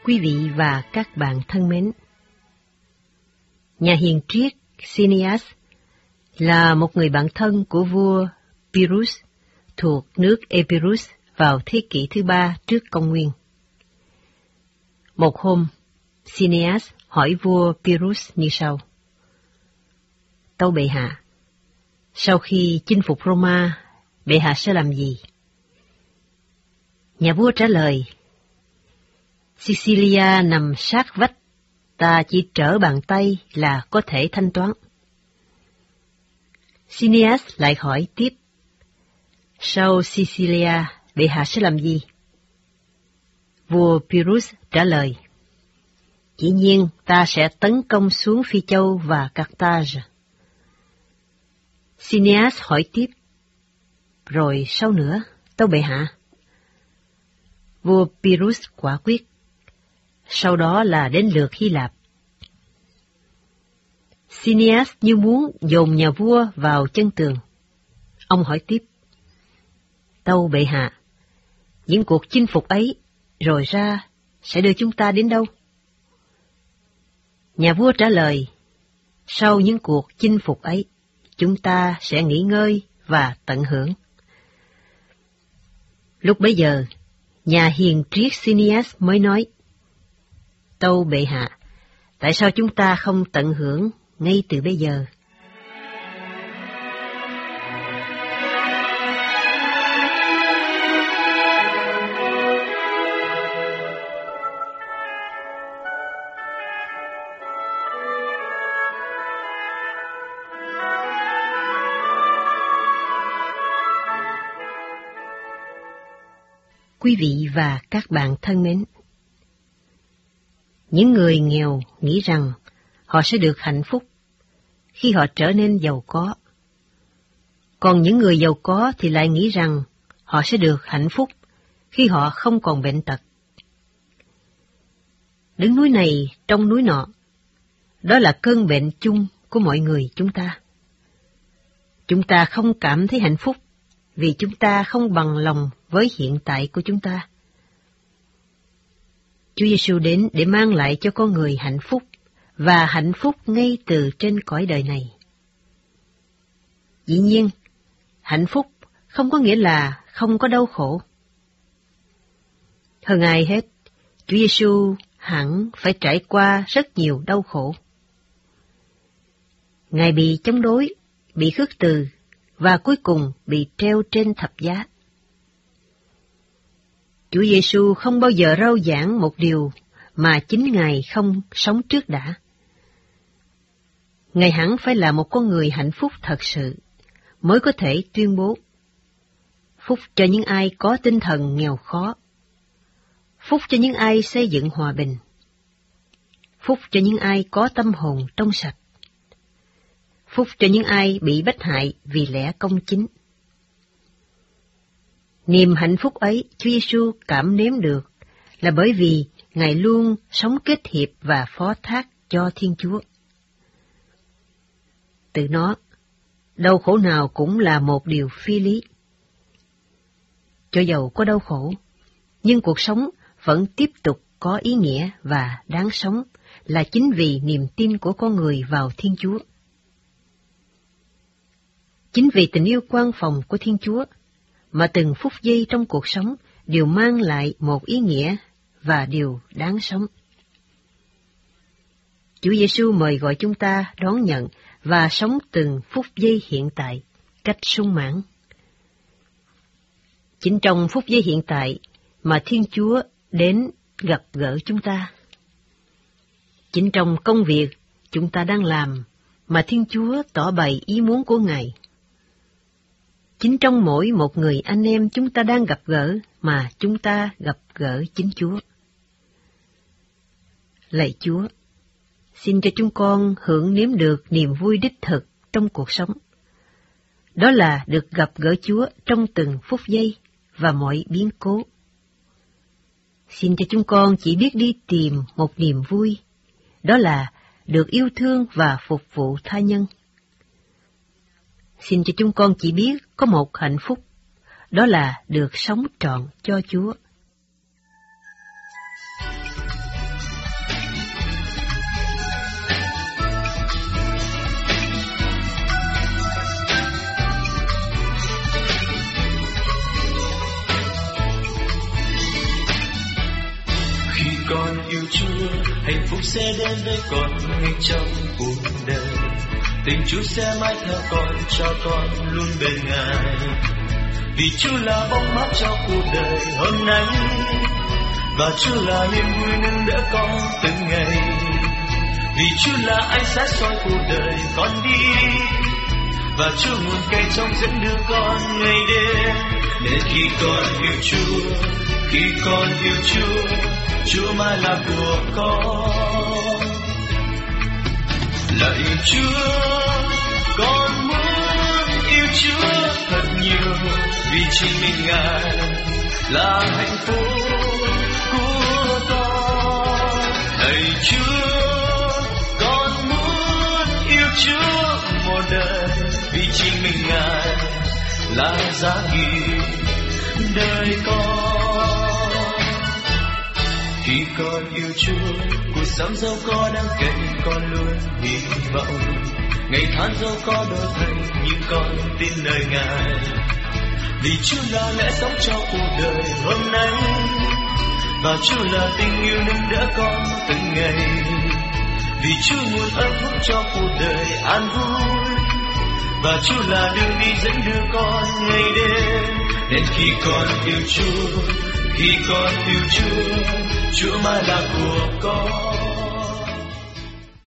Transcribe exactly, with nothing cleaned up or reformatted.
Quý vị và các bạn thân mến, nhà hiền triết Cineas là một người bạn thân của vua Pyrrhus thuộc nước Epirus vào thế kỷ thứ ba trước công nguyên. Một hôm, Cineas hỏi vua Pyrrhus như sau: Tâu bệ hạ, sau khi chinh phục Roma, bệ hạ sẽ làm gì? Nhà vua trả lời: Sicilia nằm sát vách, ta chỉ trở bàn tay là có thể thanh toán. Cineas lại hỏi tiếp: Sau Sicilia, bệ hạ sẽ làm gì? Vua Pyrrhus trả lời: Dĩ nhiên ta sẽ tấn công xuống Phi Châu và Carthage. Cineas hỏi tiếp: Rồi sau nữa, tâu bệ hạ? Vua Pyrrhus quả quyết: Sau đó là đến lượt Hy Lạp. Cineas như muốn dồn nhà vua vào chân tường. Ông hỏi tiếp: Tâu bệ hạ, những cuộc chinh phục ấy rồi ra sẽ đưa chúng ta đến đâu? Nhà vua trả lời: Sau những cuộc chinh phục ấy, chúng ta sẽ nghỉ ngơi và tận hưởng. Lúc bấy giờ, nhà hiền triết Cineas mới nói: Tâu bệ hạ, tại sao chúng ta không tận hưởng ngay từ bây giờ? Quý vị và các bạn thân mến, những người nghèo nghĩ rằng họ sẽ được hạnh phúc khi họ trở nên giàu có. Còn những người giàu có thì lại nghĩ rằng họ sẽ được hạnh phúc khi họ không còn bệnh tật. Đứng núi này trong núi nọ, đó là cơn bệnh chung của mọi người chúng ta. Chúng ta không cảm thấy hạnh phúc vì chúng ta không bằng lòng với hiện tại của chúng ta. Chúa Giêsu đến để mang lại cho con người hạnh phúc, và hạnh phúc ngay từ trên cõi đời này. Dĩ nhiên, hạnh phúc không có nghĩa là không có đau khổ. Hơn ai hết, Chúa Giêsu hẳn phải trải qua rất nhiều đau khổ. Ngài bị chống đối, bị khước từ, và cuối cùng bị treo trên thập giá. Chúa Giêsu không bao giờ rao giảng một điều mà chính Ngài không sống trước đã. Ngài hẳn phải là một con người hạnh phúc thật sự, mới có thể tuyên bố: Phúc cho những ai có tinh thần nghèo khó, phúc cho những ai xây dựng hòa bình, phúc cho những ai có tâm hồn trong sạch, phúc cho những ai bị bách hại vì lẽ công chính. Niềm hạnh phúc ấy Chúa Giêsu cảm nếm được là bởi vì Ngài luôn sống kết hiệp và phó thác cho Thiên Chúa. Từ nó, đau khổ nào cũng là một điều phi lý. Cho dầu có đau khổ, nhưng cuộc sống vẫn tiếp tục có ý nghĩa và đáng sống là chính vì niềm tin của con người vào Thiên Chúa. Chính vì tình yêu quan phòng của Thiên Chúa mà từng phút giây trong cuộc sống đều mang lại một ý nghĩa và điều đáng sống. Chúa Giêsu mời gọi chúng ta đón nhận và sống từng phút giây hiện tại cách sung mãn. Chính trong phút giây hiện tại mà Thiên Chúa đến gặp gỡ chúng ta. Chính trong công việc chúng ta đang làm mà Thiên Chúa tỏ bày ý muốn của Ngài. Chính trong mỗi một người anh em chúng ta đang gặp gỡ mà chúng ta gặp gỡ chính Chúa. Lạy Chúa, xin cho chúng con hưởng nếm được niềm vui đích thực trong cuộc sống. Đó là được gặp gỡ Chúa trong từng phút giây và mọi biến cố. Xin cho chúng con chỉ biết đi tìm một niềm vui, đó là được yêu thương và phục vụ tha nhân. Xin cho chúng con chỉ biết có một hạnh phúc, đó là được sống trọn cho Chúa. cũng sẽ đến với con ngay trong cuộc đời. Tình Chúa sẽ mãi theo con, cho con luôn bên Ngài. Vì Chúa là bóng mát cho cuộc đời hôm nay, và Chúa là niềm vui nâng đỡ con từng ngày. Vì Chúa là ánh sáng soi cuộc đời con đi, và Chúa nguồn cây trong dẫn đưa con ngày đêm. Để khi con yêu Chúa, khi con yêu Chúa, Chúa mãi là của con. Lạy Chúa, con muốn yêu Chúa thật nhiều, vì chính mình Ngài là hạnh phúc của con. Lạy Chúa, con muốn yêu Chúa một đời, vì chính mình Ngài là giá trị đời con. Khi con yêu Chúa, cuộc sống dẫu có đang cạnh con luôn hy vọng. Ngày tháng dẫu có đổi thay, nhưng con tin lời Ngài. Vì Chúa là lẽ sống cho cuộc đời hôm nay, và Chúa là tình yêu nâng đỡ con từng ngày. Vì Chúa muốn ấm phúc cho cuộc đời an vui, và Chúa là đường đi dẫn đưa con ngày đêm. Đến khi con yêu Chúa, khi con yêu Chúa, Chúa mãi là của con.